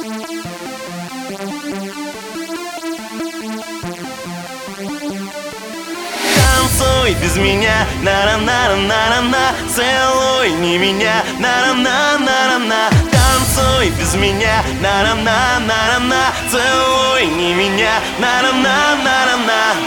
Танцуй без меня, на-на-на-на-на-на. Целуй не меня, на-на-на-на-на-на. Танцуй без меня, на-на-на-на-на-на. Целуй не меня, на-на-на-на-на-на.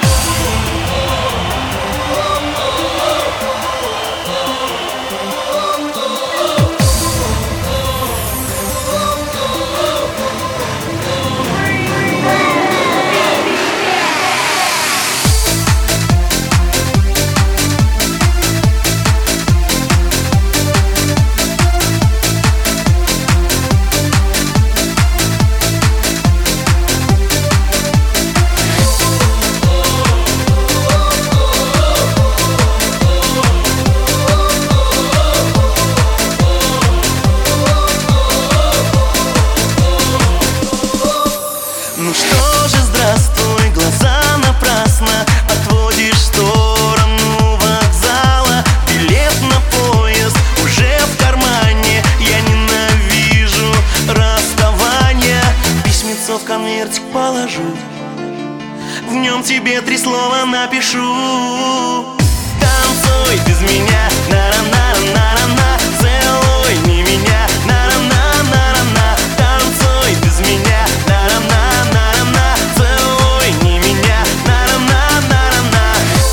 Ну что же, здравствуй, глаза напрасно отводишь в сторону вокзала. Билет на поезд уже в кармане. Я ненавижу расставание. Письмецо в конвертик положу, в нем тебе 3 слова напишу. Танцуй без меня, на-на-на-на-на-на. Целуй не меня, на-на-на-на-на-на. Танцуй без меня, на-на-на-на-на-на. Целуй не меня, на-на-на-на-на-на.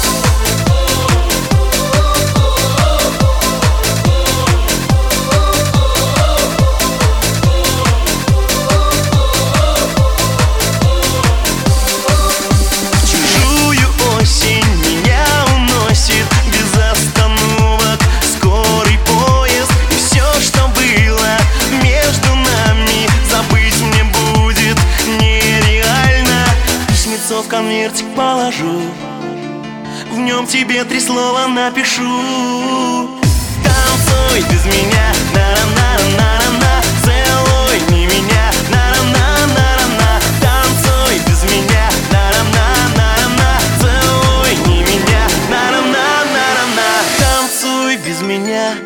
В чужую осень меня уносит без остановок скорый поезд. И все, что было между нами, забыть мне будет нереально. Письмецо в конвертик положу, в нем тебе 3 слова напишу. Танцуй без меня, на-на-на-на-на-на. Целуй не меня, на-на-на-на-на-на. Танцуй без меня, на-на-на-на-на. Целуй не меня, на-на-на-на-на. Танцуй без меня,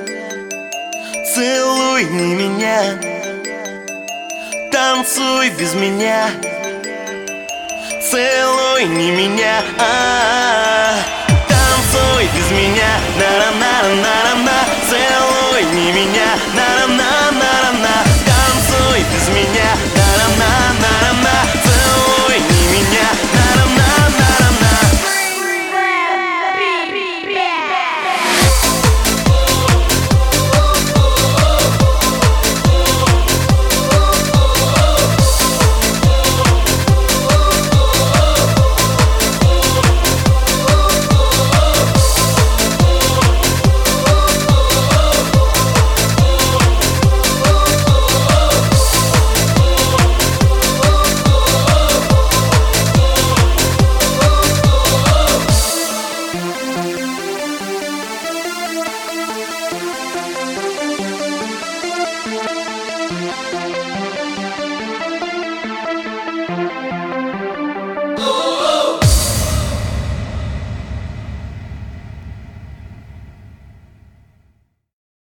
целуй не меня. Танцуй без меня, целуй не меня. Танцуй без меня, на-на-на-на-на-на. Целуй не меня, на-на-на.